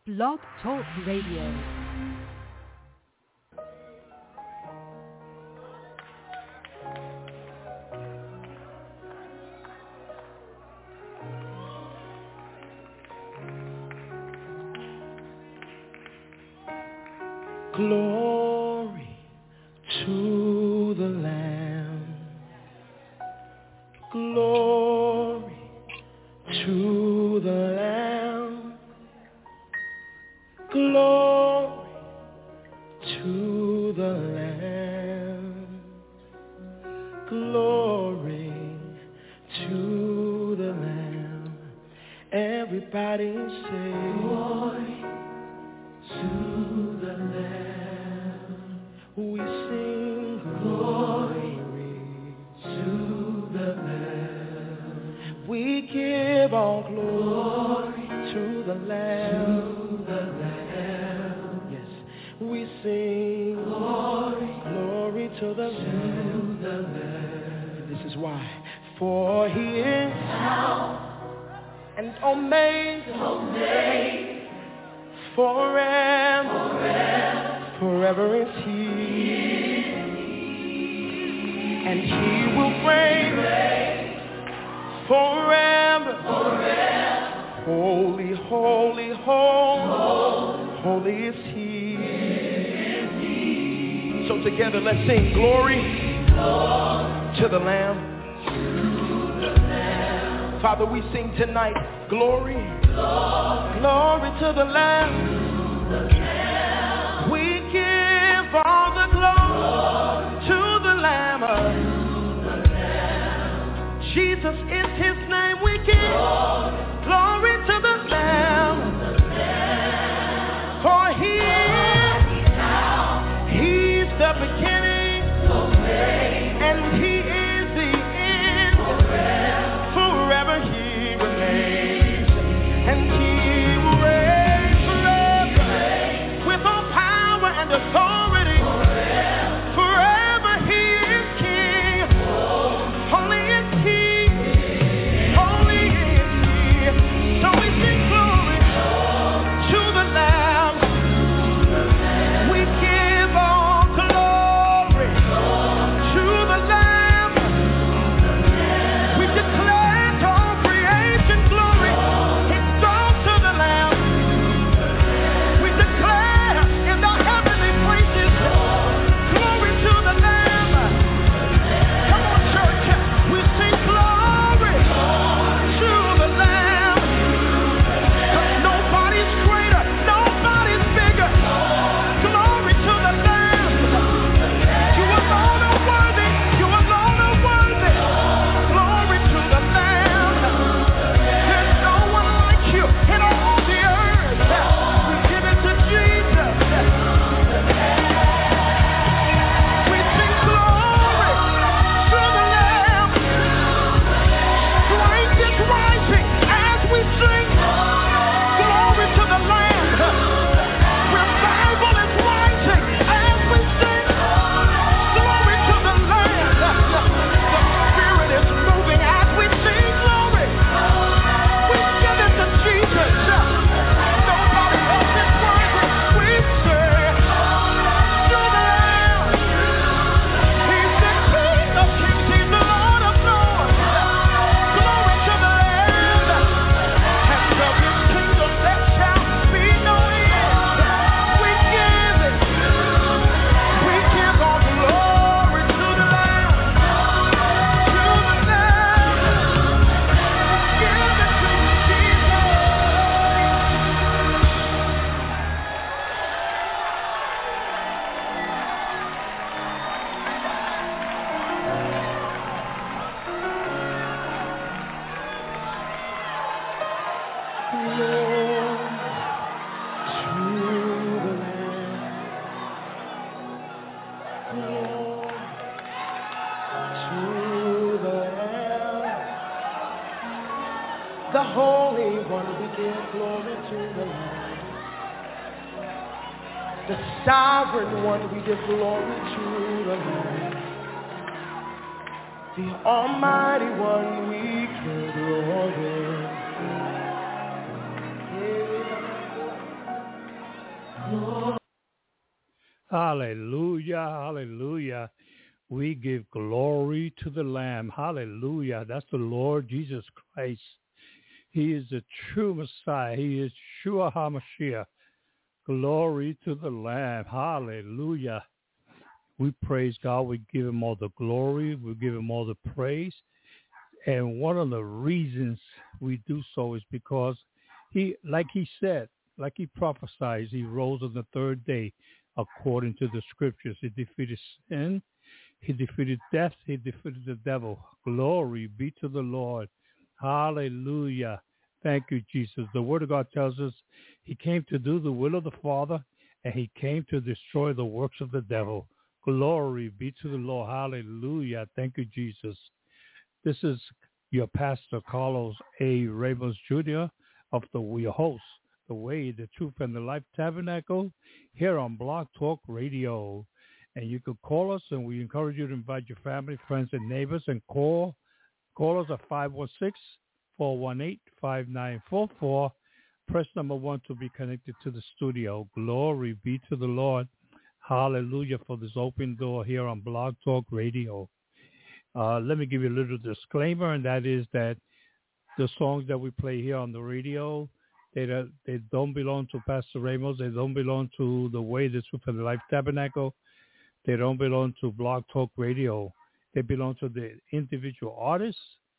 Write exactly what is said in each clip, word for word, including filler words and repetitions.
Blog Talk Radio. Glory to the Lamb. Glory to the Lamb. Glory to the Lamb. Glory to the Lamb. Everybody say glory to the Lamb. We sing glory to the Lamb. We give all glory to the Lamb. To the Lamb. Yes, we sing glory, glory to the Lamb. To the Lamb. This is why, for He is Alpha and Omega. Omega. Forever, forever, forever is He, and He will reign, reign forever, forever. Holy, holy, holy, holy is He. Is he. So together let's sing glory, glory to the Lamb. To the Lamb. Father, we sing tonight glory, glory, glory to the Lamb. To the Lamb. We give all the glory, glory to the Lamb. To the Lamb. Jesus is His name. We give glory, glory to the Lamb. To the Lamb. For He is, He's the beginning, and He is the end. Forever, forever He remains, and He will reign forever with all power and authority. Forever He is King. Holy is He. Holy is He. So we sing glory to the Lamb. We give all glory to the Lamb. We declare to all creation glory. Exalt to the Lamb. We declare in the heavenly places glory to the Lamb. Come on, church. We sing glory to the Lamb. 'Cause nobody's greater, nobody's bigger. Glory to the Lamb. You alone are worthy. You alone are worthy. Glory to the Lamb. There's no one like you in all the earth. We give it to Jesus. We sing glory to the Lamb. Strength is rising as we sing glory to the Lamb. Revival is rising as we sing glory to the Lamb. The Spirit is moving as we sing glory. We give it to Jesus. Nobody else is worthy. We sing to the Lamb. He's the King of kings. He's the Lord of lords. Glory to the Lamb. And of His kingdom there shall be no end. We give it. We give all glory to the Lamb. To the Lamb. Give it to Jesus. The Holy One, we give glory to the Lamb. The Sovereign One, we give glory to the Lamb. The Almighty One, we give glory. Hallelujah, hallelujah. We give glory to the Lamb. Hallelujah. That's the Lord Jesus Christ. He is the true Messiah. He is Yeshua HaMashiach. Glory to the Lamb. Hallelujah. We praise God. We give him all the glory. We give him all the praise. And one of the reasons we do so is because he, like he said, like he prophesied, he rose on the third day according to the scriptures. He defeated sin. He defeated death. He defeated the devil. Glory be to the Lord. Hallelujah. Thank you, Jesus. The word of God tells us he came to do the will of the Father, and he came to destroy the works of the devil. Glory be to the Lord. Hallelujah. Thank you, Jesus. This is your pastor, Carlos A. Ramos, Junior of the your host, The Way, the Truth, and the Life Tabernacle here on Blog Talk Radio. And you can call us, and we encourage you to invite your family, friends, and neighbors, and call. Call us at five one six, four one eight, five nine four four. Press number one to be connected to the studio. Glory be to the Lord. Hallelujah for this open door here on Blog Talk Radio. Uh, let me give you a little disclaimer, and that is that the songs that we play here on the radio, they don't, they don't belong to Pastor Ramos. They don't belong to The Way, the Truth, and the Life Tabernacle. They don't belong to Blog Talk Radio. They belong to the individual artists.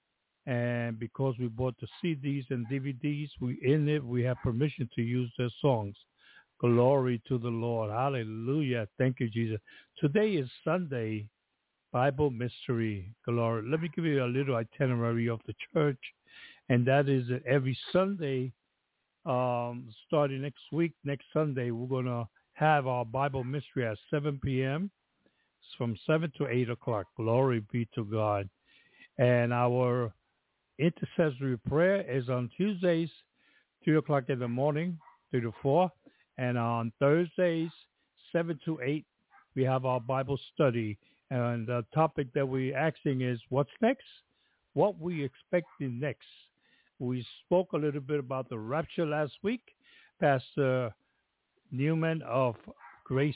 And because we bought the C Ds and D V Ds, we in it, we have permission to use their songs. Glory to the Lord. Hallelujah. Thank you, Jesus. Today is Sunday, Bible Mystery. Glory. Let me give you a little itinerary of the church. And that is that every Sunday, um, starting next week, next Sunday, we're going to have our Bible Mystery at seven p.m. It's from seven to eight o'clock. Glory be to God. And our intercessory prayer is on Tuesdays, three o'clock in the morning, three to four. And on Thursdays, seven to eight, we have our Bible study. And the topic that we're asking is, what's next? What we expecting next? We spoke a little bit about the rapture last week. Pastor Newman of Grace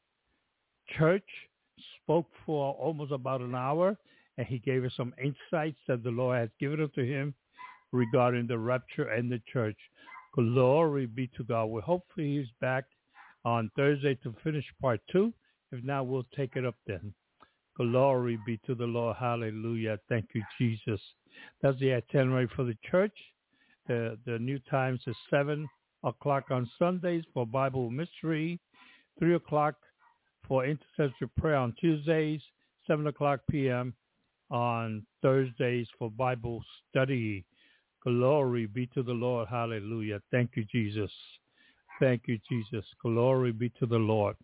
Church spoke for almost about an hour, and he gave us some insights that the Lord has given unto him regarding the rapture and the church. Glory be to God. Well, hopefully he's back on Thursday to finish part two. If not, we'll take it up then. Glory be to the Lord. Hallelujah. Thank you, Jesus. That's the itinerary for the church. The, the new times is seven o'clock on Sundays for Bible Mystery, three o'clock for intercessory prayer on Tuesdays, seven o'clock p.m. on Thursdays for Bible study. Glory be to the Lord. Hallelujah. Thank you, Jesus. Thank you, Jesus. Glory be to the Lord.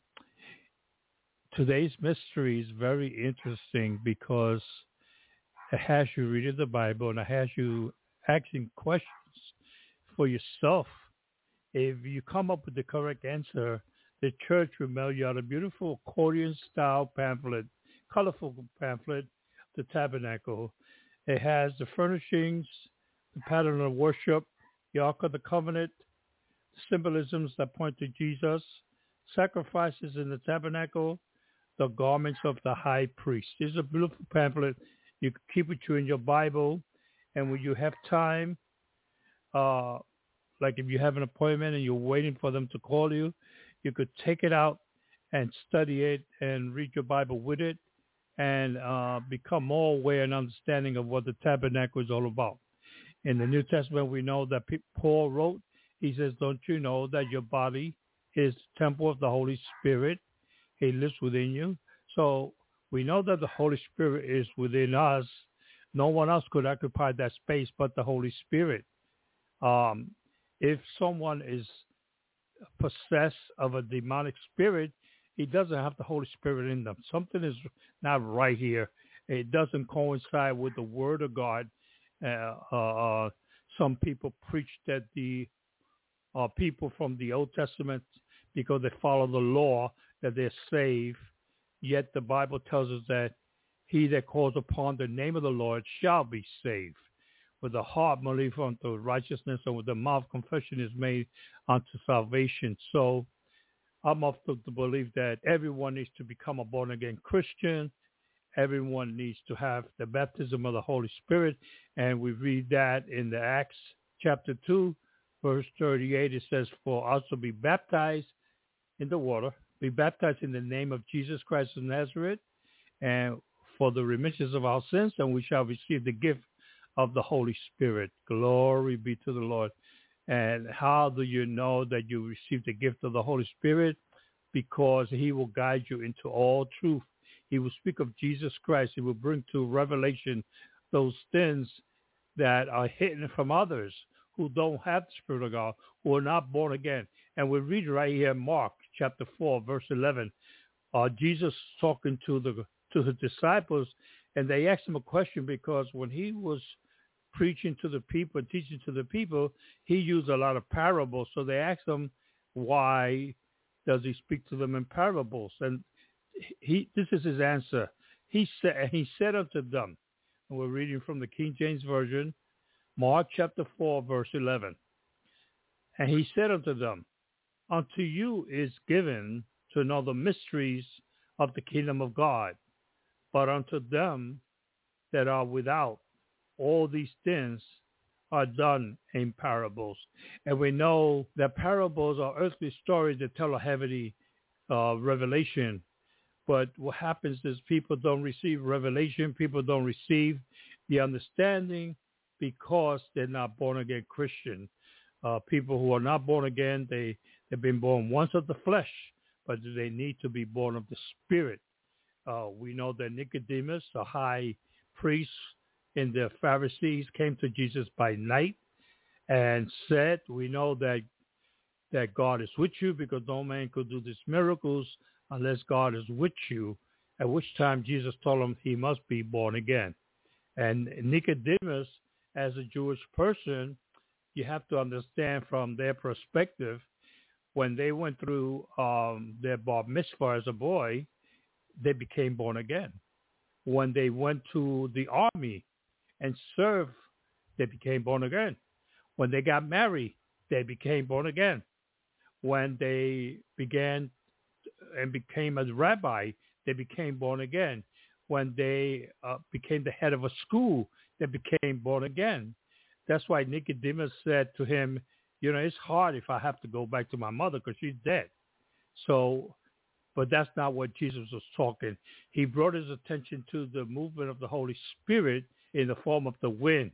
Today's mystery is very interesting because it has you reading the Bible and it has you asking questions for yourself. If you come up with the correct answer, the church will mail you out a beautiful accordion-style pamphlet, colorful pamphlet, the tabernacle. It has the furnishings, the pattern of worship, the Ark of the Covenant, symbolisms that point to Jesus, sacrifices in the tabernacle, the garments of the high priest. This is a beautiful pamphlet. You can keep it you in your Bible, and when you have time, uh, like if you have an appointment and you're waiting for them to call you, you could take it out and study it and read your Bible with it and uh, become more aware and understanding of what the tabernacle is all about. In the New Testament, we know that Paul wrote, he says, don't you know that your body is the temple of the Holy Spirit? He lives within you. So we know that the Holy Spirit is within us. No one else could occupy that space but the Holy Spirit. Um, if someone is possessed of a demonic spirit, he doesn't have the Holy Spirit in them. Something is not right here. It doesn't coincide with the Word of God. Uh, uh, some people preach that the uh, people from the Old Testament, because they follow the law, that they're saved. Yet the Bible tells us that he that calls upon the name of the Lord shall be saved. With the heart belief unto righteousness, and with the mouth confession is made unto salvation. So I'm of the, the belief that everyone needs to become a born-again Christian. Everyone needs to have the baptism of the Holy Spirit. And we read that in the Acts chapter two, verse thirty-eight. It says, for us to be baptized in the water, be baptized in the name of Jesus Christ of Nazareth, and for the remissions of our sins, and we shall receive the gift of the Holy Spirit. Glory be to the Lord. And how do you know that you receive the gift of the Holy Spirit? Because he will guide you into all truth. He will speak of Jesus Christ. He will bring to revelation those things that are hidden from others who don't have the Spirit of God, who are not born again. And we read right here, Mark chapter four, verse eleven. Uh, Jesus talking to the to his disciples, and they asked him a question because when he was preaching to the people, teaching to the people, he used a lot of parables. So they asked him, why does he speak to them in parables? And he, this is his answer. He said, he said unto them, and we're reading from the King James Version, Mark chapter four, verse eleven. And he said unto them, unto you is given to know the mysteries of the kingdom of God, but unto them that are without, all these things are done in parables. And we know that parables are earthly stories that tell a heavenly uh, revelation. But what happens is people don't receive revelation. People don't receive the understanding because they're not born again Christian. Uh, people who are not born again, they, they've been born once of the flesh, but they need to be born of the Spirit. Uh, we know that Nicodemus, a high priest in the Pharisees, came to Jesus by night and said, we know that that God is with you because no man could do these miracles unless God is with you, at which time Jesus told him he must be born again. And Nicodemus, as a Jewish person, you have to understand from their perspective, when they went through um, their bar mitzvah as a boy, they became born again. When they went to the army and served, they became born again. When they got married, they became born again. When they began and became a rabbi, they became born again. When they uh, became the head of a school, they became born again. That's why Nicodemus said to him, you know, it's hard if I have to go back to my mother because she's dead. So, but that's not what Jesus was talking. He brought his attention to the movement of the Holy Spirit in the form of the wind.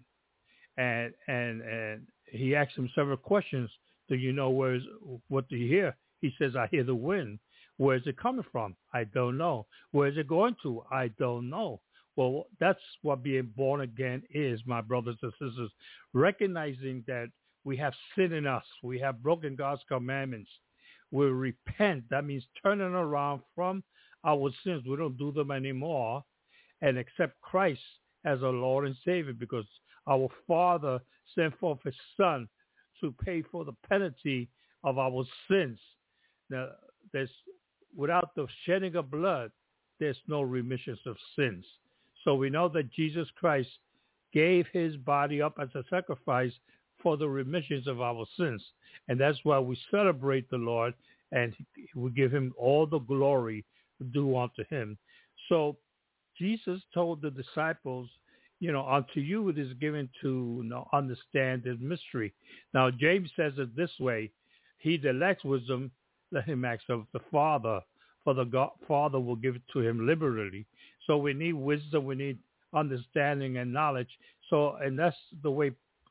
And and and he asked him several questions. Do you know where's what do you hear? He says, I hear the wind. Where is it coming from? I don't know. Where is it going to? I don't know. Well, that's what being born again is, my brothers and sisters, recognizing that we have sin in us. We have broken God's commandments. We repent. That means turning around from our sins. We don't do them anymore and accept Christ as our Lord and Savior because our Father sent forth his Son to pay for the penalty of our sins. Now, there's without the shedding of blood, there's no remission of sins. So we know that Jesus Christ gave his body up as a sacrifice for the remissions of our sins. And that's why we celebrate the Lord and we give him all the glory due unto him. So Jesus told the disciples, you know, unto you it is given to you know, understand this mystery. Now, James says it this way, he that lacks wisdom, let him ask of the Father, for the God, Father will give it to him liberally. So we need wisdom, we need understanding and knowledge. So, and that's the way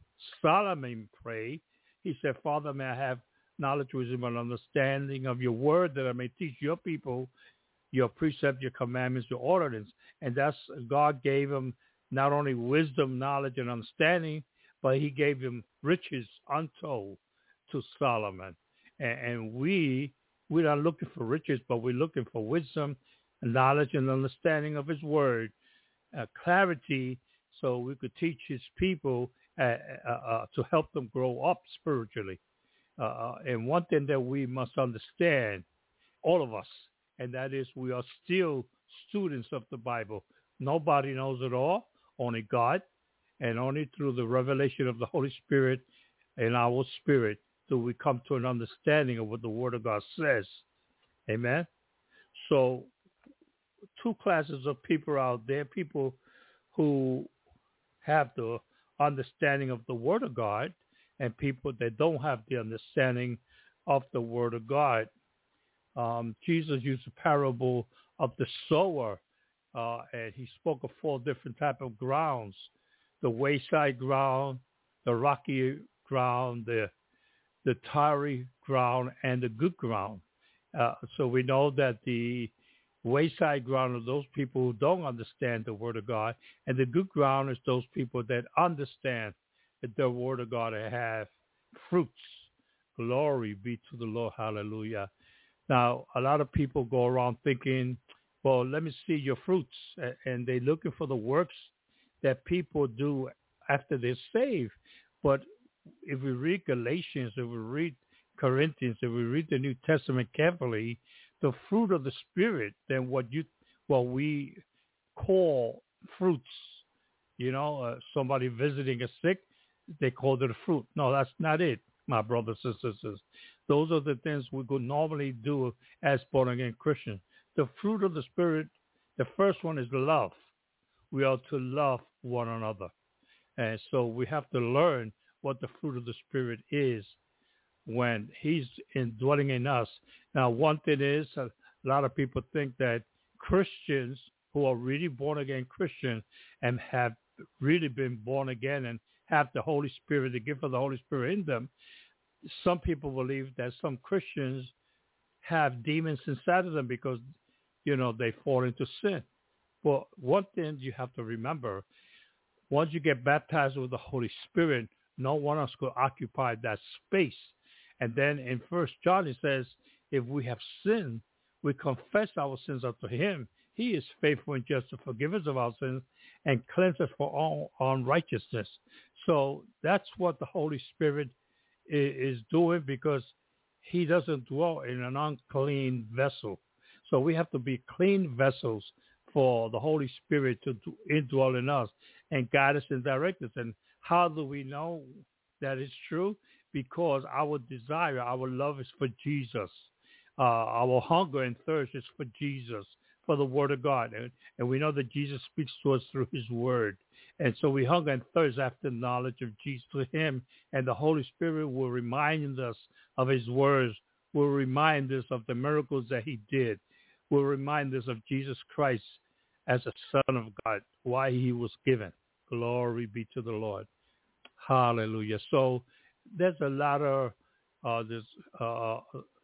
Solomon prayed. He said, Father, may I have knowledge, wisdom, and understanding of your word that I may teach your people your precept, your commandments, your ordinance. And that's, God gave him not only wisdom, knowledge, and understanding, but he gave him riches untold to Solomon. And, and we, we're not looking for riches, but we're looking for wisdom, knowledge, and understanding of his word, uh, clarity, so we could teach his people uh, uh, uh, to help them grow up spiritually. Uh, and one thing that we must understand, all of us, and that is we are still students of the Bible. Nobody knows it all, only God, and only through the revelation of the Holy Spirit in our spirit do we come to an understanding of what the Word of God says. Amen. So two classes of people out there, people who have the understanding of the Word of God and people that don't have the understanding of the Word of God. Um, Jesus used a parable of the sower, uh, and he spoke of four different type of grounds: the wayside ground, the rocky ground, the the tarry ground, and the good ground. Uh, so we know that the wayside ground are those people who don't understand the Word of God, and the good ground is those people that understand that the Word of God and have fruits. Glory be to the Lord. Hallelujah. Now, a lot of people go around thinking, well, let me see your fruits, and they're looking for the works that people do after they're saved. But if we read Galatians, if we read Corinthians, if we read the New Testament carefully, the fruit of the Spirit, then what you, what we call fruits, you know, uh, somebody visiting a sick, they call it a fruit. No, that's not it, my brothers and sisters. Those are the things we could normally do as born-again Christians. The fruit of the Spirit, the first one is love. We are to love one another. And so we have to learn what the fruit of the Spirit is when he's indwelling in us. Now, one thing is, a lot of people think that Christians who are really born-again Christians and have really been born again and have the Holy Spirit, the gift of the Holy Spirit in them, some people believe that some Christians have demons inside of them because, you know, they fall into sin. Well, one thing you have to remember, once you get baptized with the Holy Spirit, no one else could occupy that space. And then in First John, it says, if we have sinned, we confess our sins unto him. He is faithful and just to forgive us of our sins and cleanse us from all unrighteousness. So that's what the Holy Spirit is doing, because he doesn't dwell in an unclean vessel. So we have to be clean vessels for the Holy Spirit to indwell in us and guide us and direct us. And how do we know that is true? Because our desire, our love is for Jesus. Uh, our hunger and thirst is for Jesus, for the Word of God. And, and we know that Jesus speaks to us through his Word. And so we hunger and thirst after knowledge of Jesus, to him. And the Holy Spirit will remind us of his words, will remind us of the miracles that he did, will remind us of Jesus Christ as a Son of God, why he was given. Glory be to the Lord. Hallelujah. So there's a lot of uh, this, uh,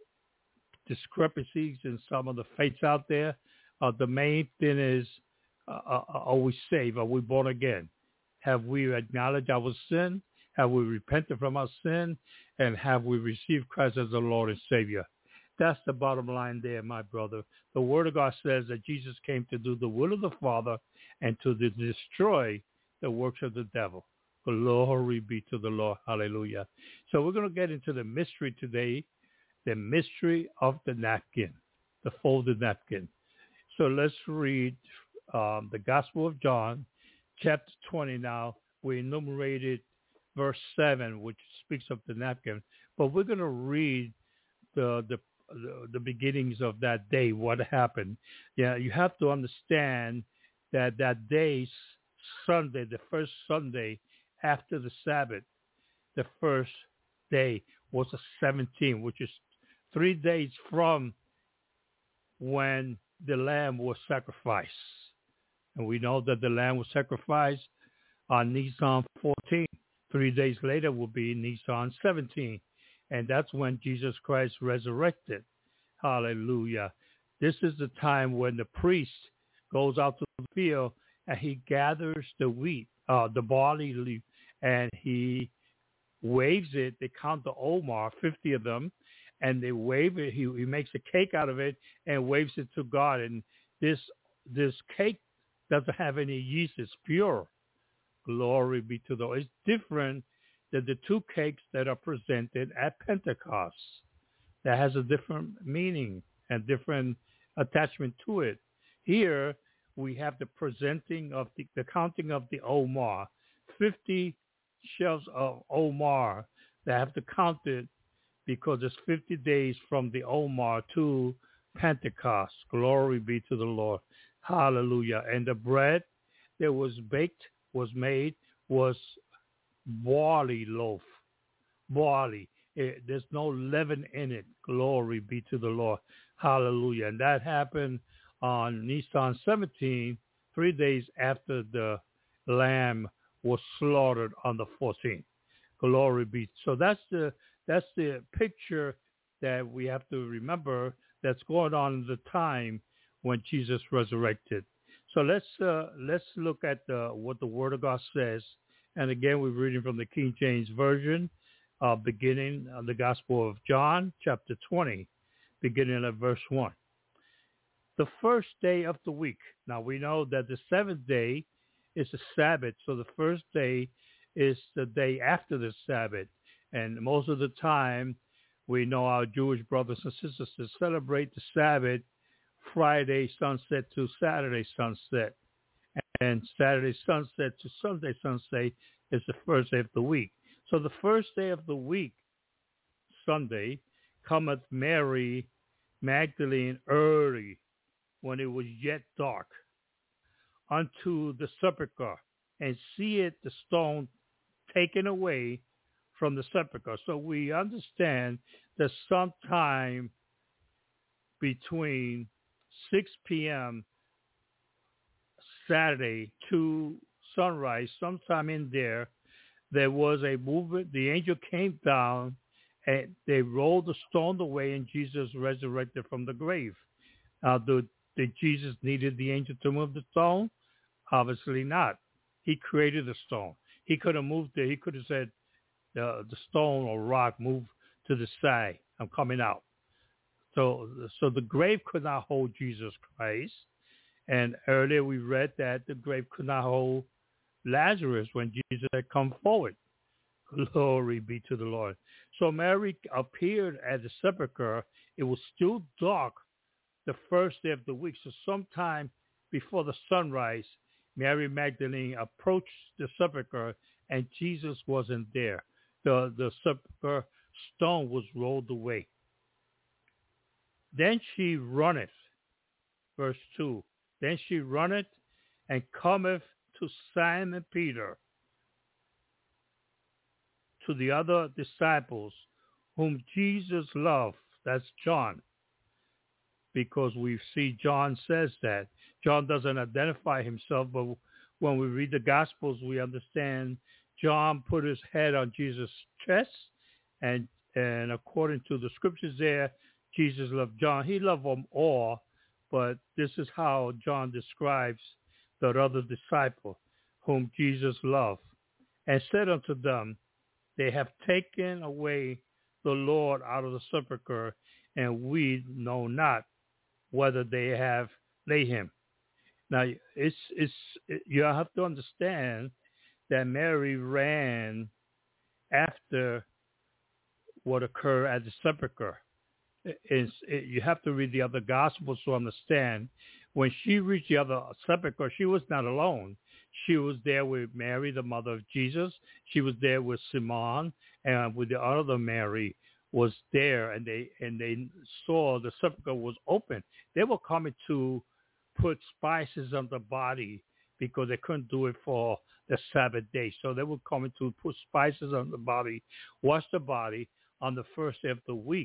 discrepancies in some of the faiths out there. Uh, the main thing is, uh, are we saved? Are we born again? Have we acknowledged our sin? Have we repented from our sin? And have we received Christ as the Lord and Savior? That's the bottom line there, my brother. The Word of God says that Jesus came to do the will of the Father and to destroy the works of the devil. Glory be to the Lord. Hallelujah. So we're going to get into the mystery today, the mystery of the napkin, the folded napkin. So let's read um, the Gospel of John, chapter twenty now. We enumerated verse seven, which speaks of the napkin. But we're going to read the, the the the beginnings of that day, what happened. Yeah, you have to understand that that day, Sunday, the first Sunday after the Sabbath, the first day was the seventeenth, which is three days from when the lamb was sacrificed. And we know that the lamb was sacrificed on Nisan fourteen. Three days later will be Nisan seventeen. And that's when Jesus Christ resurrected. Hallelujah. This is the time when the priest goes out to the field and he gathers the wheat, uh, the barley leaf, and he waves it. They count the Omar, fifty of them, and they wave it. He, he makes a cake out of it and waves it to God. And this this cake doesn't have any yeast. It's pure. Glory be to the Lord. It's different than the two cakes that are presented at Pentecost. That has a different meaning and different attachment to it. Here we have the presenting of the, the counting of the Omar, fifty shells of Omar that have to count it, because it's fifty days from the Omar to Pentecost. Glory be to the Lord. Hallelujah. And the bread that was baked, was made, was barley loaf. Barley. It, there's no leaven in it. Glory be to the Lord. Hallelujah. And that happened on Nisan seventeenth, three days after the lamb was slaughtered on the fourteenth. Glory be. So that's the that's the picture that we have to remember that's going on in the time when Jesus resurrected. So let's uh, let's look at the, what the Word of God says. And again, we're reading from the King James Version, uh, beginning of the Gospel of John, chapter twenty, beginning at verse one. The first day of the week. Now we know that the seventh day is the Sabbath, so the first day is the day after the Sabbath. And most of the time, we know our Jewish brothers and sisters to celebrate the Sabbath Friday sunset to Saturday sunset. And Saturday sunset to Sunday sunset is the first day of the week. So the first day of the week, Sunday, cometh Mary Magdalene early, when it was yet dark, unto the sepulchre, and seeth the stone taken away from the sepulchre. So we understand that sometime between six p.m. Saturday to sunrise, sometime in there, there was a movement. The angel came down, and they rolled the stone away, and Jesus resurrected from the grave. Now, the, did Jesus needed the angel to move the stone? Obviously not. He created the stone. He could have moved it. He could have said, the, the stone or rock, move to the side. I'm coming out. So, so the grave could not hold Jesus Christ. And earlier we read that the grave could not hold Lazarus when Jesus had come forward. Glory be to the Lord. So Mary appeared at the sepulchre. It was still dark the first day of the week. So sometime before the sunrise, Mary Magdalene approached the sepulchre, and Jesus wasn't there. The, the sepulchre stone was rolled away. Then she runneth, verse two. Then she runneth and cometh to Simon Peter, to the other disciples whom Jesus loved. That's John, because we see John says that. John doesn't identify himself, but when we read the Gospels, we understand John put his head on Jesus' chest, and and according to the scriptures there, Jesus loved John. He loved them all, but this is how John describes the other disciple whom Jesus loved, and said unto them, they have taken away the Lord out of the sepulchre, and we know not whether they have laid him. Now, it's it's it, you have to understand that Mary ran after what occurred at the sepulchre. Is it, you have to read the other Gospels to understand. When she reached the other sepulchre, she was not alone. She was there with Mary, the mother of Jesus. She was there with Simon, and with the other Mary was there, and they and they saw the sepulchre was open. They were coming to put spices on the body because they couldn't do it for the Sabbath day. So they were coming to put spices on the body, wash the body on the first day of the week.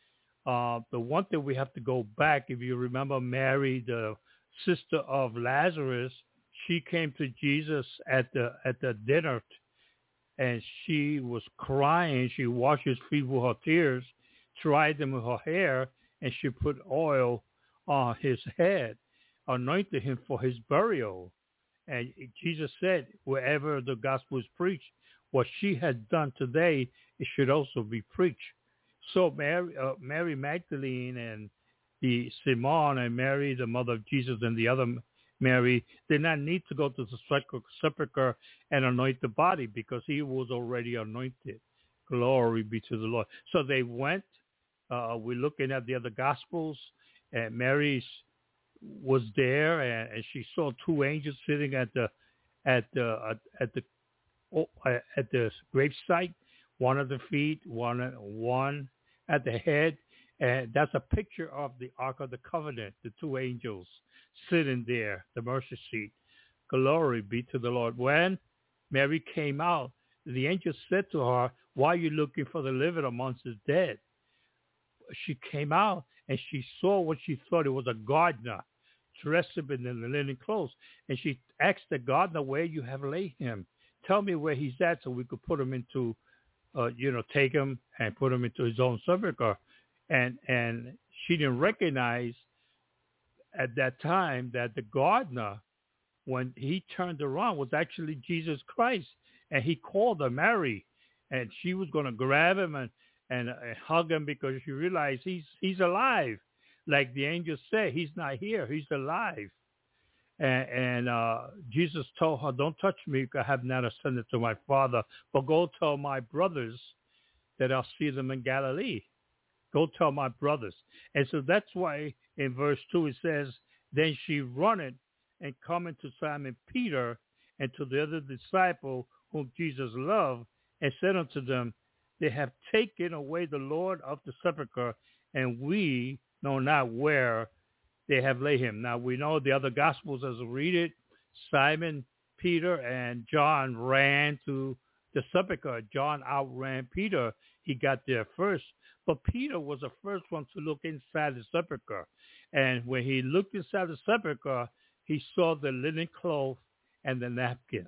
Uh, the one thing we have to go back, if you remember Mary, the sister of Lazarus, she came to Jesus at the at the dinner, and she was crying. She washed his feet with her tears, dried them with her hair, and she put oil on his head, anointed him for his burial. And Jesus said, wherever the gospel is preached, what she had done today, it should also be preached. So Mary, uh, Mary Magdalene and the Simon and Mary, the mother of Jesus, and the other Mary did not need to go to the sepulchre and anoint the body because he was already anointed. Glory be to the Lord. So they went. Uh, we're looking at the other Gospels, and Mary was there, and, and she saw two angels sitting at the at the at the at the gravesite, one at the feet, one one at the head, And that's a picture of the Ark of the Covenant, the two angels sitting there, the mercy seat. Glory be to the Lord. When Mary came out, the angel said to her, why are you looking for the living amongst the dead? She came out and she saw what she thought it was a gardener dressed up in the linen clothes. And she asked the gardener, where you have laid him. Tell me where he's at so we could put him into, uh, you know, take him and put him into his own sepulcher. And, and she didn't recognize at that time that the gardener, when he turned around, was actually Jesus Christ. And he called her Mary. And she was going to grab him and, and, and hug him because she realized he's he's alive. Like the angel said, he's not here. He's alive. And, and uh, Jesus told her, don't touch me because I have not ascended to my Father. But go tell my brothers that I'll see them in Galilee. Go tell my brothers. And so that's why in verse two it says, then she runneth and coming to Simon Peter and to the other disciple whom Jesus loved, and said unto them, they have taken away the Lord of the sepulchre, and we know not where they have laid him. Now we know the other Gospels as we read it, Simon, Peter, and John ran to the sepulchre. John outran Peter. He got there first. But Peter was the first one to look inside the sepulchre. And when he looked inside the sepulchre, he saw the linen cloth and the napkin.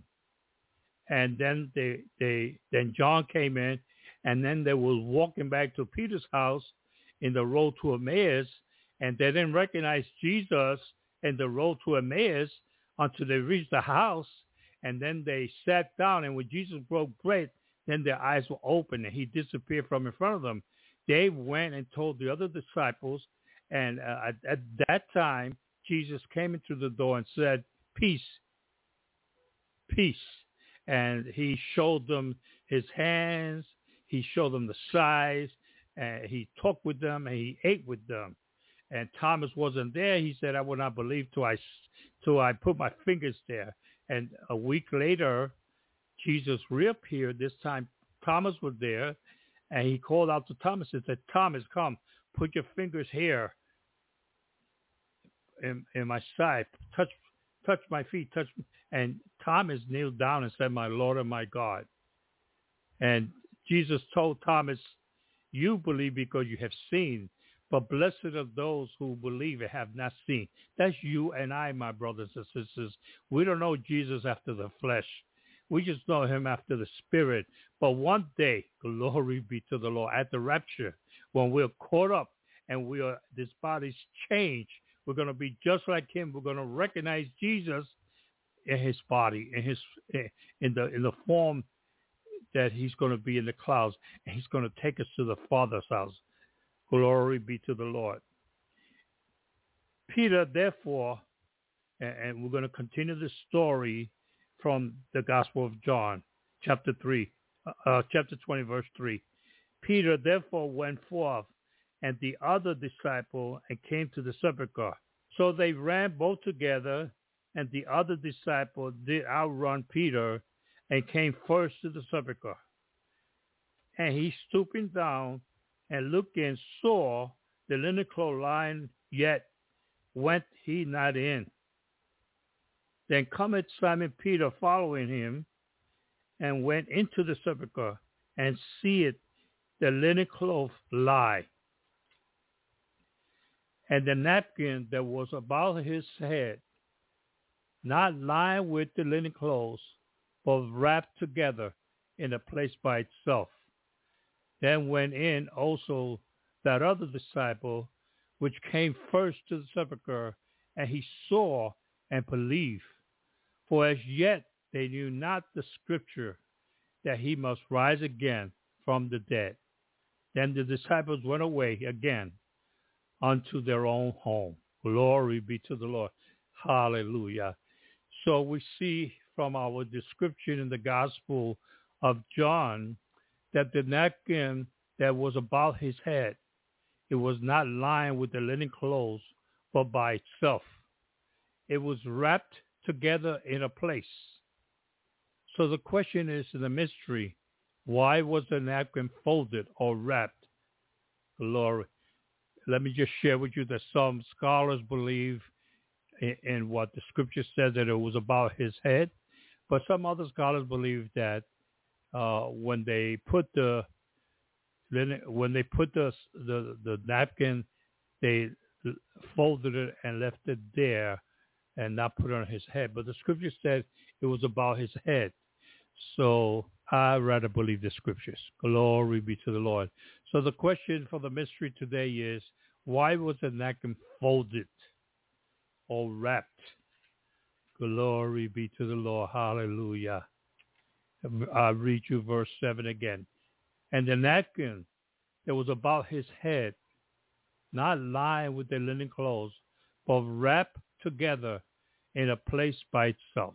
And then they, they, then John came in, and then they were walking back to Peter's house in the road to Emmaus, and they didn't recognize Jesus in the road to Emmaus until they reached the house, and then they sat down, and when Jesus broke bread, then their eyes were open, and he disappeared from in front of them. They went and told the other disciples, and uh, at, at that time, Jesus came into the door and said, peace, peace. And he showed them his hands. He showed them the size. And he talked with them, and he ate with them. And Thomas wasn't there. He said, I will not believe till I, till I put my fingers there. And a week later, Jesus reappeared. This time, Thomas was there. And he called out to Thomas and said, Thomas, come, put your fingers here in, in my side. Touch touch my feet. Touch me. And Thomas kneeled down and said, my Lord and my God. And Jesus told Thomas, you believe because you have seen, but blessed are those who believe and have not seen. That's you and I, my brothers and sisters. We don't know Jesus after the flesh. We just know him after the spirit. But one day, glory be to the Lord, at the rapture, when we're caught up and we are, this body's changed, we're going to be just like him. We're going to recognize Jesus in his body, in his in the in the form that he's going to be in the clouds, and he's going to take us to the Father's house. Glory be to the Lord. Peter, therefore, and, and we're going to continue the story from the Gospel of John, chapter three, uh, chapter twenty, verse three. Peter therefore went forth, and the other disciple, and came to the sepulchre. So they ran both together, and the other disciple did outrun Peter, and came first to the sepulchre. And he, stooping down and looking, saw the linen cloth lying, yet went he not in. Then cometh Simon Peter following him, and went into the sepulchre, and seeth the linen cloth lie, and the napkin that was about his head, not lying with the linen clothes, but wrapped together in a place by itself. Then went in also that other disciple, which came first to the sepulchre, and he saw and believed. For as yet they knew not the scripture, that he must rise again from the dead. Then the disciples went away again unto their own home. Glory be to the Lord. Hallelujah. So we see from our description in the Gospel of John that the napkin that was about his head, it was not lying with the linen clothes, but by itself. It was wrapped together in a place. So the question is, in the mystery, why was the napkin folded or wrapped? Glory. let me just share with you that some scholars believe in, in what the scripture says, that it was about his head. But some other scholars believe that uh, when they put the when they put the, the the napkin, they folded it and left it there and not put it on his head. But the scripture said it was about his head. So I rather believe the scriptures. Glory be to the Lord. So the question for the mystery today is, why was the napkin folded or wrapped? Glory be to the Lord. Hallelujah. I'll read you verse seven again. And the napkin that was about his head, not lying with their linen clothes, but wrapped together in a place by itself.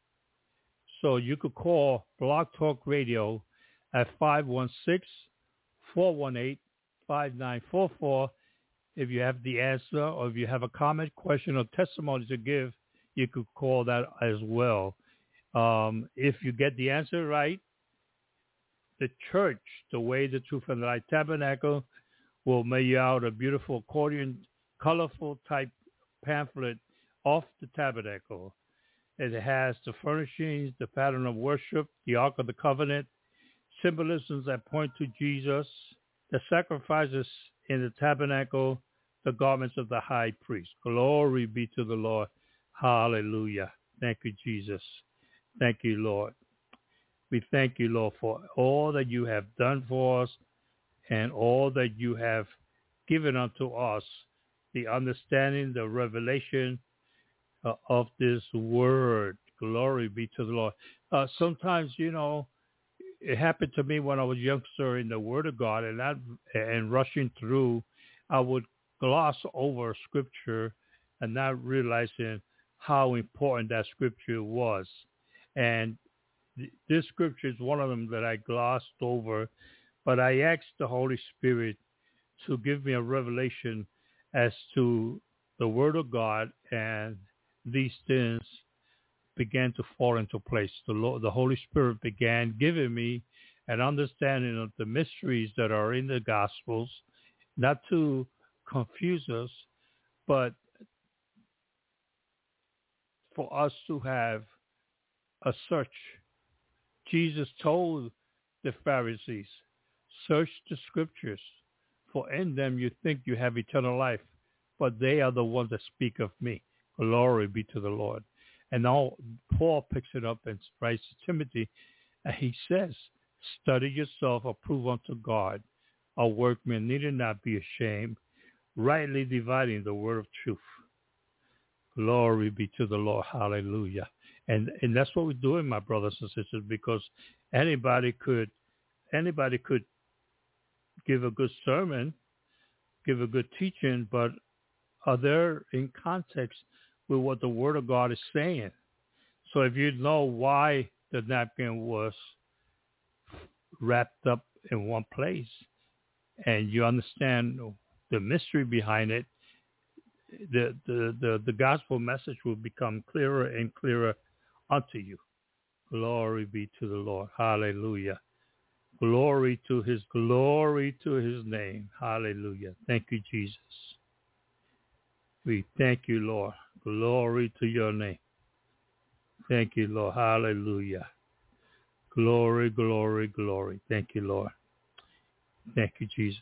So you could call Blog Talk Radio at five one six, four one eight, five nine four four. If you have the answer, or if you have a comment, question, or testimony to give, you could call that as well. Um, if you get the answer right, the church, the Way, the Truth, and the Light Tabernacle, will mail you out a beautiful accordion, colorful type pamphlet off the tabernacle. It has the furnishings, the pattern of worship, the Ark of the Covenant, symbolisms that point to Jesus, the sacrifices in the tabernacle, the garments of the high priest. Glory be to the Lord. Hallelujah. Thank you, Jesus. Thank you, Lord. We thank you, Lord, for all that you have done for us and all that you have given unto us, the understanding, the revelation uh, of this word. Glory be to the Lord. Uh, sometimes, you know, it happened to me when I was youngster in the Word of God, and that, and rushing through, I would gloss over Scripture and not realizing how important that Scripture was. And th- this Scripture is one of them that I glossed over, but I asked the Holy Spirit to give me a revelation as to the Word of God, and these things began to fall into place. The Lord, the Holy Spirit began giving me an understanding of the mysteries that are in the Gospels, not to confuse us, but for us to have a search. Jesus told the Pharisees, search the Scriptures, for in them you think you have eternal life, but they are the ones that speak of me. Glory be to the Lord. And now Paul picks it up and writes to Timothy, and he says, study yourself, approve unto God, a workman needed not be ashamed, rightly dividing the word of truth. Glory be to the Lord. Hallelujah. And and that's what we're doing, my brothers and sisters, because anybody could anybody could give a good sermon, give a good teaching, but are there in context with what the Word of God is saying? So if you know why the napkin was wrapped up in one place, and you understand the mystery behind it, the, the, the, the gospel message will become clearer and clearer unto you. Glory be to the Lord. Hallelujah. Glory to his glory to his name. Hallelujah. Thank you, Jesus. We thank you, Lord. Glory to your name. Thank you, Lord. Hallelujah. Glory, glory, glory. Thank you, Lord. Thank you, Jesus.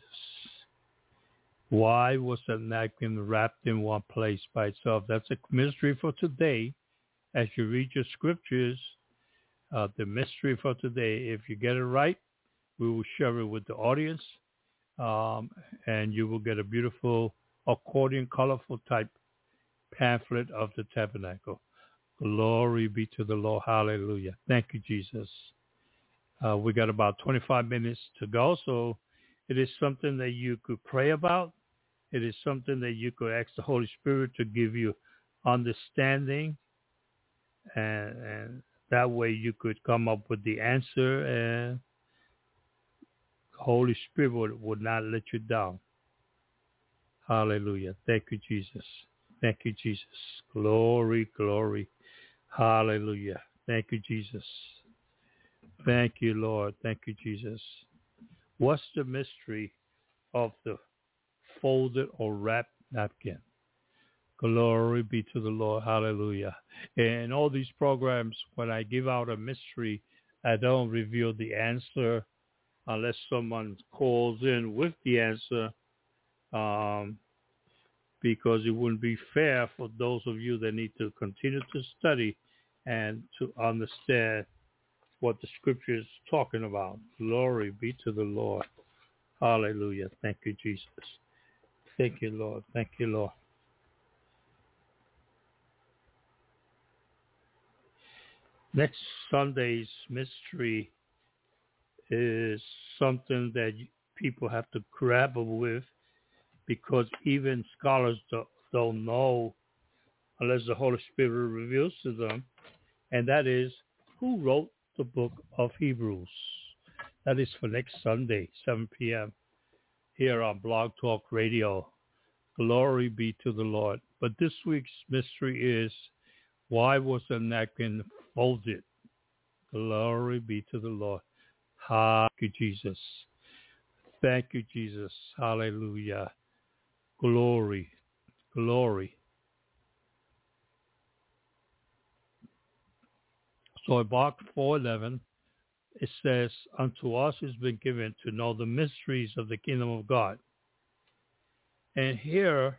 Why was the napkin wrapped in one place by itself? That's a mystery for today. As you read your scriptures, uh, the mystery for today, if you get it right, we will share it with the audience, um, and you will get a beautiful accordion, colorful type pamphlet of the tabernacle. Glory be to the Lord. Hallelujah. Thank you, Jesus. Uh, we got about twenty-five minutes to go, so it is something that you could pray about. It is something that you could ask the Holy Spirit to give you understanding, and, and that way you could come up with the answer, and the Holy Spirit would, would not let you down. Hallelujah. Thank you, Jesus. Thank you, Jesus. Glory, glory. Hallelujah. Thank you, Jesus. Thank you, Lord. Thank you, Jesus. What's the mystery of the folded or wrapped napkin. Glory be to the Lord. Hallelujah. In all these programs, when I give out a mystery, I don't reveal the answer unless someone calls in with the answer, um, because it wouldn't be fair for those of you that need to continue to study and to understand what the scripture is talking about. Glory be to the Lord. Hallelujah. Thank you, Jesus. Thank you, Lord. Thank you, Lord. Next Sunday's mystery is something that people have to grapple with, because even scholars don't, don't know unless the Holy Spirit reveals to them, and that is, who wrote the book of Hebrews? That is for next Sunday, seven p.m. here on Blog Talk Radio. Glory be to the Lord. But this week's mystery is, why was the napkin folded? Glory be to the Lord. Thank you, Jesus. Thank you, Jesus. Hallelujah. Glory. Glory. So in Mark four eleven, it says, unto us has been given to know the mysteries of the kingdom of God. And here,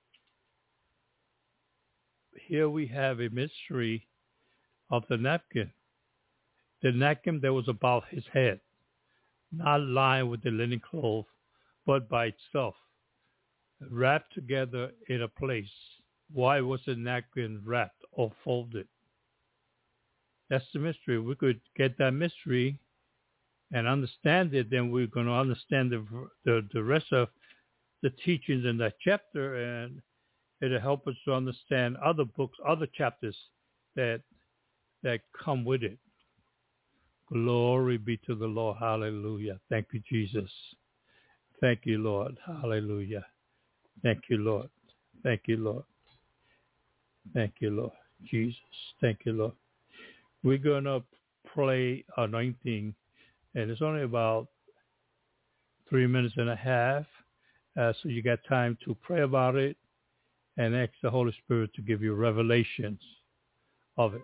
here we have a mystery of the napkin. The napkin that was about his head, not lined with the linen cloth, but by itself, wrapped together in a place. Why was the napkin wrapped or folded? That's the mystery. We could get that mystery and understand it, then we're going to understand the, the, the rest of the teachings in that chapter, and it'll help us to understand other books, other chapters that that come with it. Glory be to the Lord. Hallelujah. Thank you, Jesus. Thank you, Lord. Hallelujah. Thank you, Lord. Thank you, Lord. Thank you, Lord. Jesus. Thank you, Lord. We're going to play anointing, and it's only about three minutes and a half, uh, so you got time to pray about it and ask the Holy Spirit to give you revelations of it.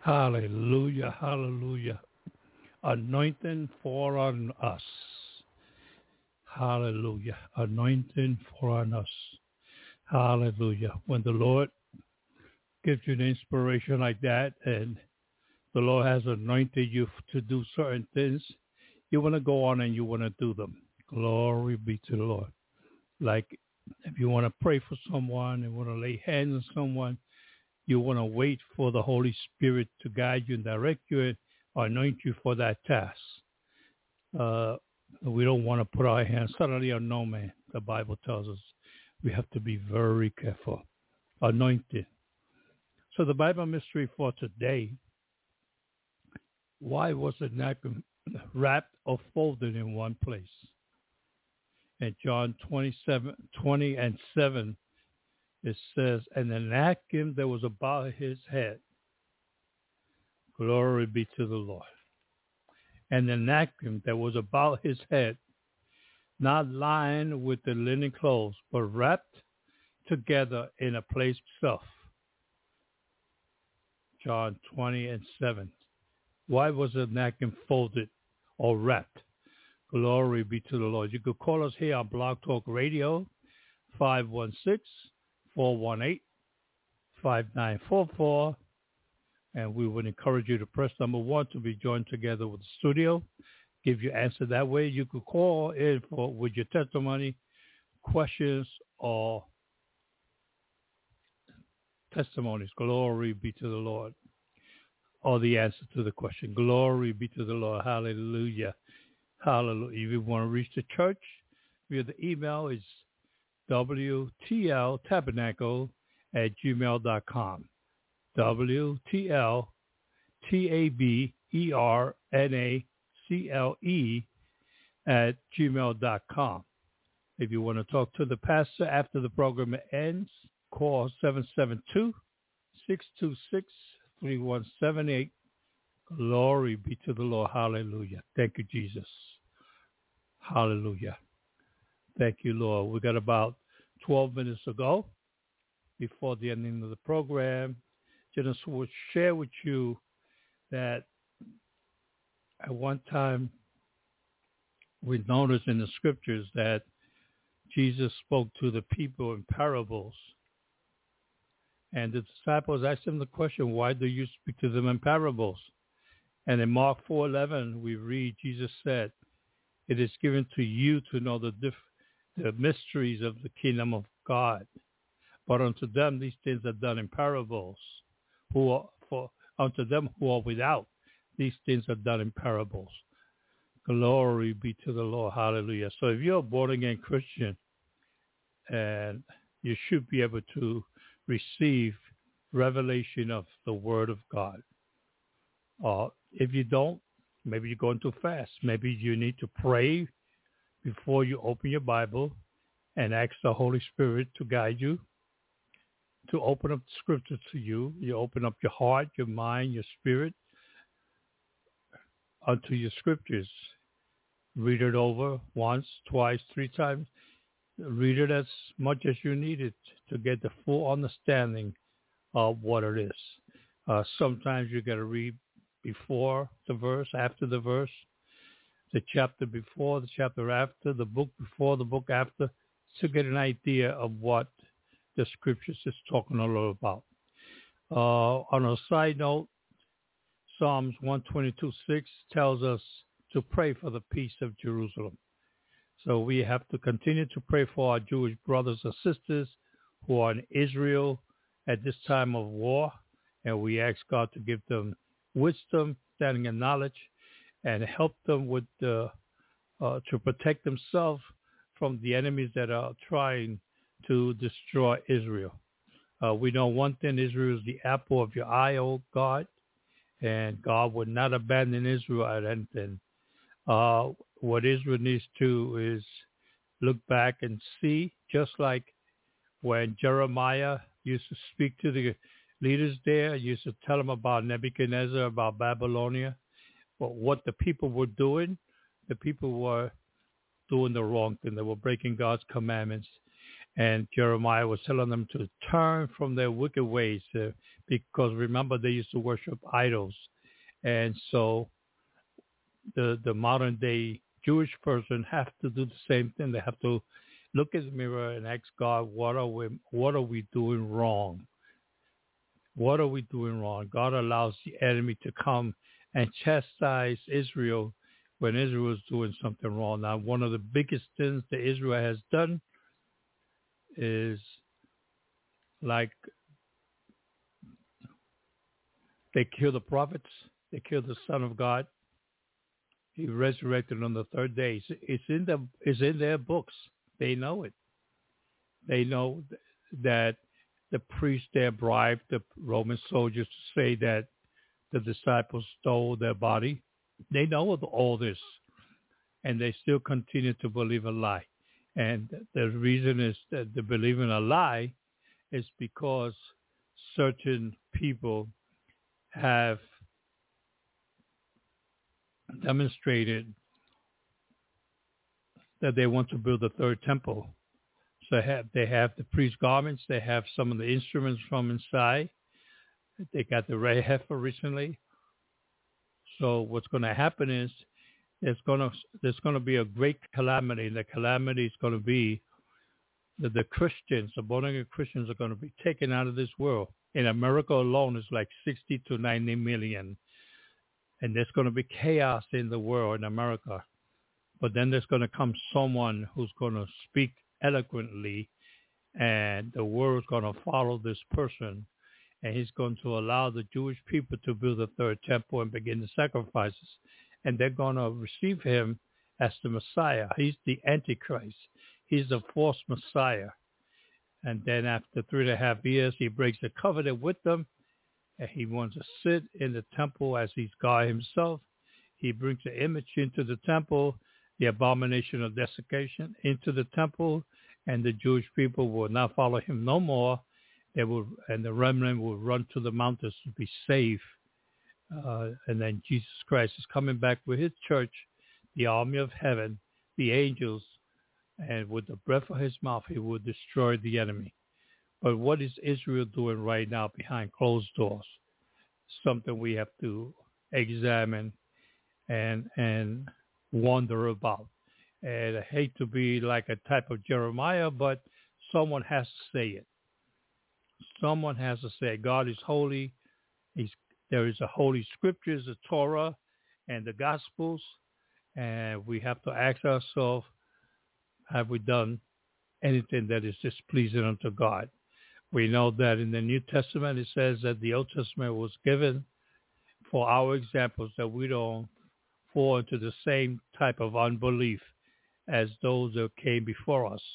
Hallelujah, hallelujah. Anointing for on us. Hallelujah. Anointing for on us. Hallelujah. When the Lord gives you an inspiration like that and the Lord has anointed you to do certain things, you want to go on and you want to do them. Glory be to the Lord. Like if you want to pray for someone and want to lay hands on someone, you want to wait for the Holy Spirit to guide you and direct you and anoint you for that task. Uh, we don't want to put our hands suddenly on no man. The Bible tells us we have to be very careful. Anointed. So the Bible mystery for today, why was the napkin wrapped or folded in one place? In John twenty-seven, twenty and seven, it says, and the napkin that was about his head, glory be to the Lord. And the napkin that was about his head, not lined with the linen clothes, but wrapped together in a place itself. John twenty and seven. Why was the napkin folded or wrapped? Glory be to the Lord. You could call us here on Blog Talk Radio, five one six, four one eight, five nine four four. And we would encourage you to press number one to be joined together with the studio. Give your answer that way. You could call in for with your testimony, questions, or testimonies. Glory be to the Lord. Or the answer to the question. Glory be to the Lord. Hallelujah. Hallelujah. If you want to reach the church, via the email is W T L tabernacle at gmail dot com. W T L T A B E R N A C L E at gmail dot com. If you want to talk to the pastor after the program ends, call seven seven two, six two six, three one seven eight. Glory be to the Lord. Hallelujah. Thank you, Jesus. Hallelujah. Thank you, Lord. We got about twelve minutes to go before the ending of the program. Just will share with you that at one time we noticed in the scriptures that Jesus spoke to the people in parables. And the disciples asked him the question, why do you speak to them in parables? And in Mark four eleven, we read, Jesus said, it is given to you to know the, diff- the mysteries of the kingdom of God. But unto them these things are done in parables. Who are, for unto them who are without, these things are done in parables. Glory be to the Lord. Hallelujah. So if you're a born-again Christian, and you should be able to receive revelation of the Word of God. Uh, if you don't, maybe you're going too fast. Maybe you need to pray before you open your Bible and ask the Holy Spirit to guide you, to open up the scripture to you. You open up your heart, your mind, your spirit unto your scriptures. Read it over once, twice, three times. Read it as much as you need it to get the full understanding of what it is. Uh, sometimes you got to read before the verse, after the verse, the chapter before, the chapter after, the book before, the book after, to get an idea of what the scriptures is talking a lot about. Uh, on a side note, Psalms one twenty-two six tells us to pray for the peace of Jerusalem. So we have to continue to pray for our Jewish brothers and sisters who are in Israel at this time of war. And we ask God to give them wisdom, understanding, and knowledge, and help them with the, uh, to protect themselves from the enemies that are trying to destroy Israel. Uh, we know one thing, Israel is the apple of your eye, oh God, and God would not abandon Israel at anything. Uh, what Israel needs to is look back and see, just like when Jeremiah used to speak to the leaders there, used to tell them about Nebuchadnezzar, about Babylonia, but what the people were doing, the people were doing the wrong thing. They were breaking God's commandments. And Jeremiah was telling them to turn from their wicked ways uh, because remember they used to worship idols. And so the the modern day Jewish person have to do the same thing. They have to look in the mirror and ask God, what are we what are we doing wrong? What are we doing wrong? God allows the enemy to come and chastise Israel when Israel is doing something wrong. Now, one of the biggest things that Israel has done is like they kill the prophets, they kill the Son of God. He resurrected on the third day. It's, it's in the it's in their books. They know it. They know th- that the priests there bribed the Roman soldiers to say that the disciples stole their body. They know all this, and they still continue to believe a lie. And the reason is that they believe in a lie is because certain people have demonstrated that they want to build a third temple. So they have, they have the priest garments. They have some of the instruments from inside. They got the red heifer recently. So what's going to happen is there's going to there's going to be a great calamity. And the calamity is going to be that the Christians, the born-again Christians, are going to be taken out of this world. In America alone, it's like sixty to ninety million. And there's going to be chaos in the world in America. But then there's going to come someone who's going to speak eloquently, and the world's going to follow this person. And he's going to allow the Jewish people to build a third temple and begin the sacrifices. And they're going to receive him as the Messiah. He's the Antichrist. He's the false Messiah. And then after three and a half years, he breaks the covenant with them. And he wants to sit in the temple as he's God himself. He brings the image into the temple, the abomination of desecration into the temple, and the Jewish people will not follow him no more. They will, and the remnant will run to the mountains to be safe. Uh, and then Jesus Christ is coming back with his church, the army of heaven, the angels, and with the breath of his mouth, he will destroy the enemy. But what is Israel doing right now behind closed doors? Something we have to examine and and wonder about. And I hate to be like a type of Jeremiah, but someone has to say it. Someone has to say, God is holy. He's, there is a holy scriptures, the Torah, and the Gospels. And we have to ask ourselves, have we done anything that is displeasing unto God? We know that in the New Testament, it says that the Old Testament was given for our examples, that we don't fall into the same type of unbelief as those that came before us.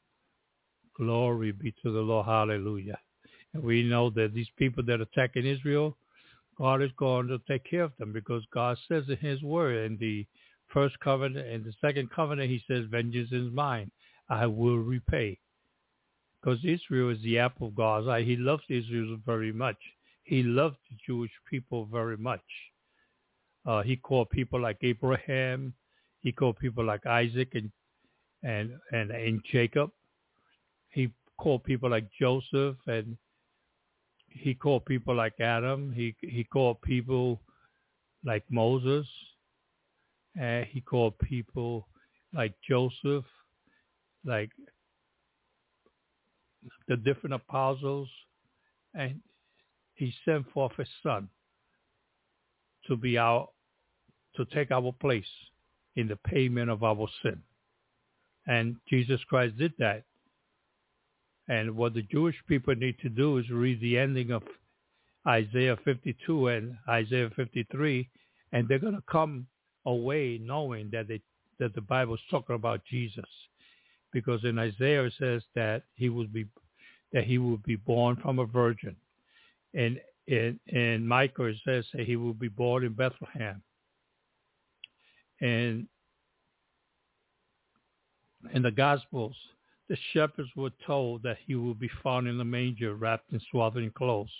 Glory be to the Lord. Hallelujah. And we know that these people that are attacking Israel, God is going to take care of them, because God says in his word, in the first covenant and the second covenant, he says, vengeance is mine. I will repay. Because Israel is the apple of God's eye. He loves Israel very much. He loved the Jewish people very much. Uh, he called people like Abraham. He called people like Isaac and and and, and Jacob. He called people like Joseph, and he called people like Adam. He he called people like Moses. And he called people like Joseph, like the different apostles, and he sent forth his son to be our, to take our place in the payment of our sin. And Jesus Christ did that. And what the Jewish people need to do is read the ending of Isaiah fifty-two and Isaiah fifty-three, and they're going to come away knowing that they, that the Bible is talking about Jesus. Because in Isaiah it says that he would be that he would be born from a virgin, and in in Micah it says that he will be born in Bethlehem, and in the Gospels the shepherds were told that he will be found in a manger, wrapped in swaddling clothes.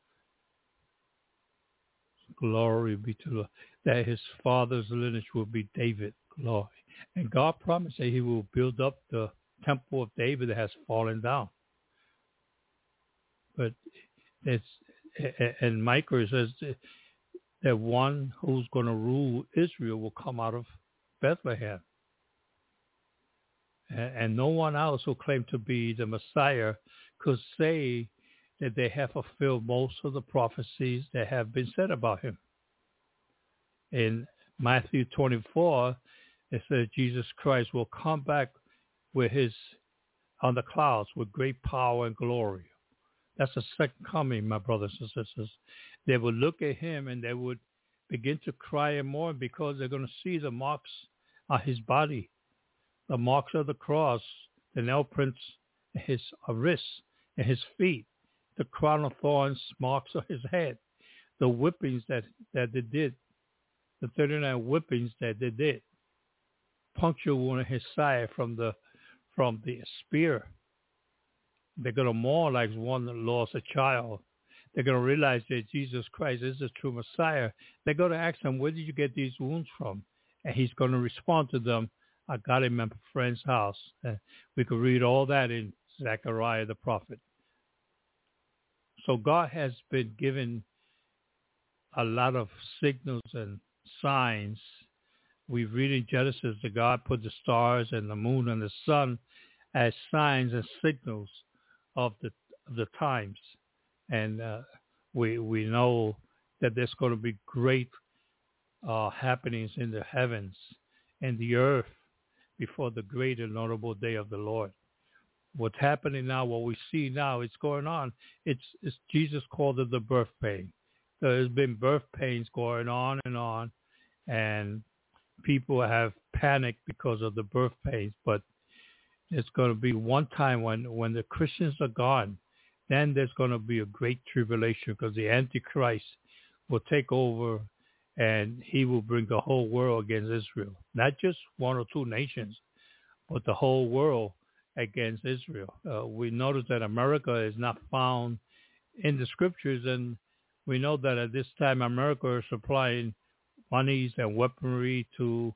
Glory be to the that his father's lineage will be David. Glory, and God promised that he will build up the temple of David has fallen down. But it's, and Micah says that one who's going to rule Israel will come out of Bethlehem. And, and no one else who claimed to be the Messiah could say that they have fulfilled most of the prophecies that have been said about him. In Matthew twenty-four, it says Jesus Christ will come back with his on the clouds with great power and glory. That's the second coming, my brothers and sisters. They would look at him and they would begin to cry and mourn because they're going to see the marks on his body, the marks of the cross, the nail prints, his wrists and his feet, the crown of thorns marks on his head, the whippings that, that they did, the thirty-nine whippings that they did, puncture wound in his side from the from the spear. They're going to mourn like one that lost a child. They're going to realize that Jesus Christ is the true Messiah. They're going to ask him, where did you get these wounds from? And he's going to respond to them, I got him at a friend's house. And we could read all that in Zechariah the prophet. So God has been given a lot of signals and signs. We read in Genesis that God put the stars and the moon and the sun as signs and signals of the of the times. And uh, we we know that there's going to be great uh, happenings in the heavens and the earth before the great and notable day of the Lord. What's happening now, what we see now, it's going on. It's, it's Jesus called it the birth pain. There's been birth pains going on and on, and people have panicked because of the birth pains. But it's going to be one time when, when the Christians are gone, then there's going to be a great tribulation because the Antichrist will take over and he will bring the whole world against Israel. Not just one or two nations, but the whole world against Israel. Uh, we notice that America is not found in the scriptures, and we know that at this time America is supplying monies and weaponry to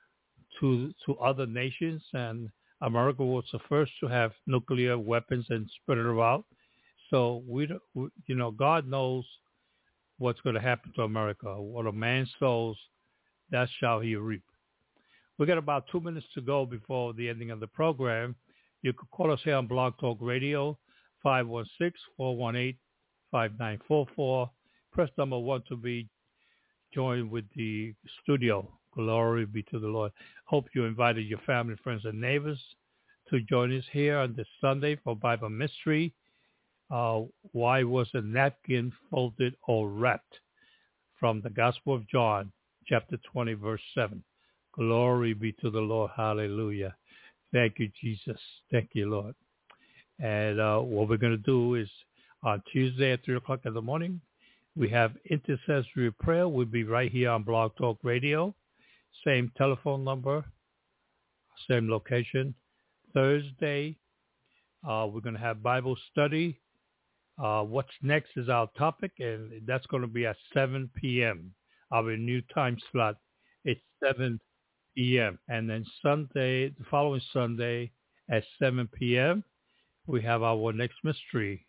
to to other nations, and America was the first to have nuclear weapons and spread it out. So we, don't, we you know, God knows what's going to happen to America. What a man sows, that shall he reap. We got about two minutes to go before the ending of the program. You could call us here on Blog Talk Radio, five one six, four one eight, five nine four four. Press number one to be joined with the studio. Glory be to the Lord. Hope you invited your family, friends, and neighbors to join us here on this Sunday for Bible Mystery. Uh, why was a napkin folded or wrapped? From the Gospel of John, chapter twenty, verse seven. Glory be to the Lord. Hallelujah. Thank you, Jesus. Thank you, Lord. And uh, what we're going to do is on Tuesday at three o'clock in the morning, we have intercessory prayer. We'll be right here on Blog Talk Radio. Same telephone number, same location. Thursday, uh, we're going to have Bible study. Uh, what's next is our topic, and that's going to be at seven p.m. Our new time slot, it's seven p.m. And then Sunday, the following Sunday at seven p.m., we have our next mystery.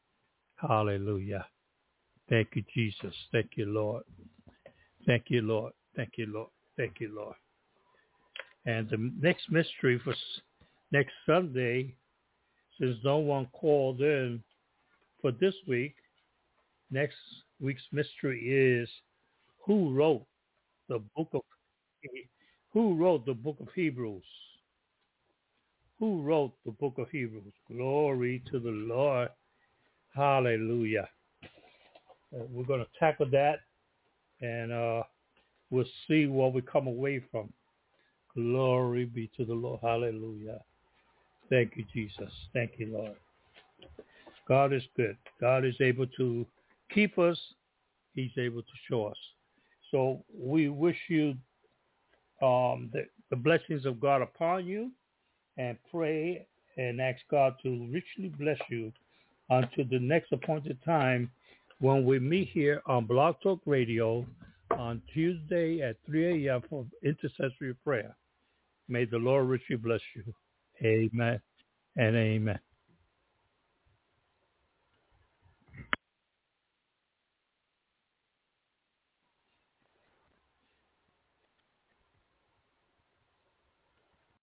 Hallelujah. Thank you, Jesus. Thank you, Lord. Thank you, Lord. Thank you, Lord. Thank you, Lord. And the next mystery for next Sunday, since no one called in for this week, next week's mystery is who wrote the book of who wrote the book of Hebrews? Who wrote the book of Hebrews? Glory to the Lord. Hallelujah. Uh, we're going to tackle that, and uh, we'll see what we come away from. Glory be to the Lord. Hallelujah. Thank you, Jesus. Thank you, Lord. God is good. God is able to keep us. He's able to show us. So we wish you um, the, the blessings of God upon you, and pray and ask God to richly bless you until the next appointed time when we meet here on Blog Talk Radio on Tuesday at three a.m. for intercessory prayer. May the Lord richly bless you. Amen and amen.